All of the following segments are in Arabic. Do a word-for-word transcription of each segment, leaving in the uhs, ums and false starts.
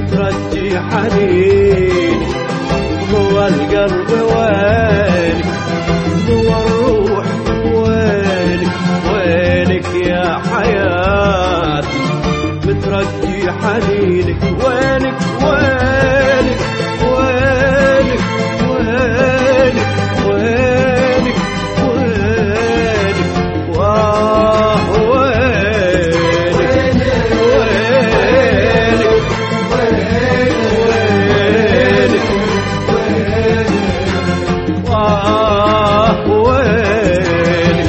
بترجي حنين. هو القلب وينك، هو الروح وينك، وينك يا حياتي بترجي حنينك. وينك وينك وينك وينك وينك وينك واه وينك وينك وينك واه وينك.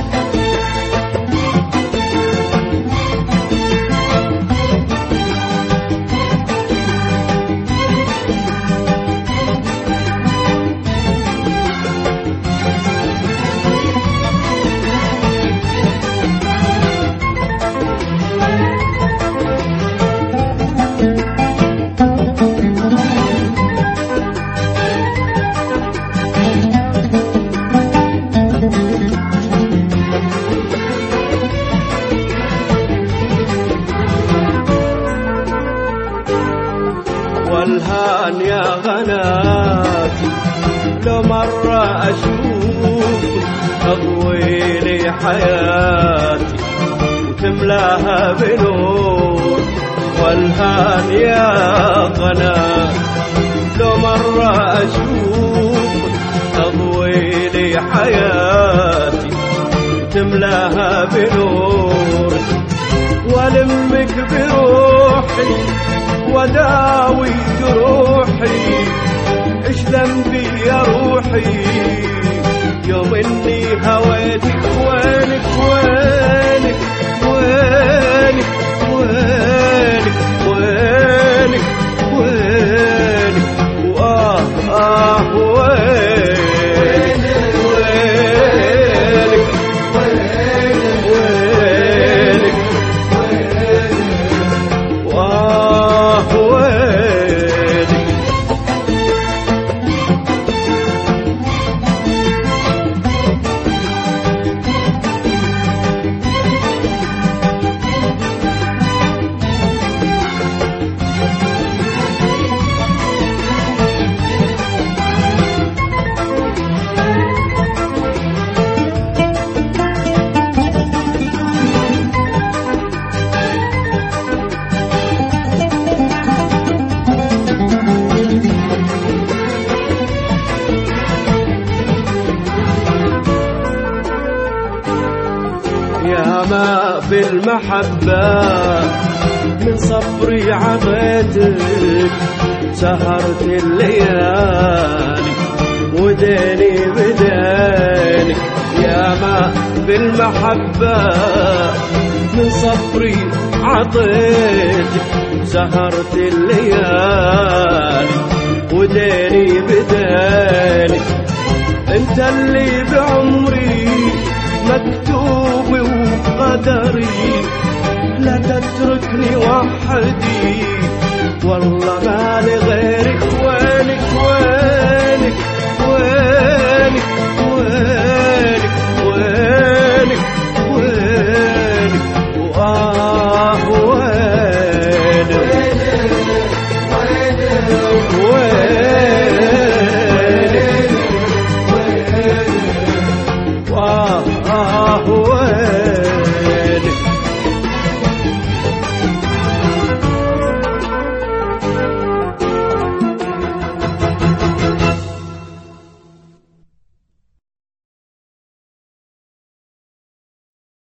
والهان يا غناتي لو مرة أشوف تضوي لي حياتي وتملاها بنور. والهان يا غناتي لو مرة أشوف تضوي لي حياتي وتملاها بنور. والمك بروحي وداوي جروحي، ايش ذنبي يا روحي يوم اني هويتك. وينك وينك وينك وينك وينك وينك واه اه وينك وينك وينك واه وينك. يا ما في المحبة من صبري عطيتك، سهرت الليالي وديني بدينك. يا ما في المحبة من صبري عطيتك، سهرت الليالي وديني بدينك. انت اللي بعمري مكتوب وقدري، لا تتركني وحدي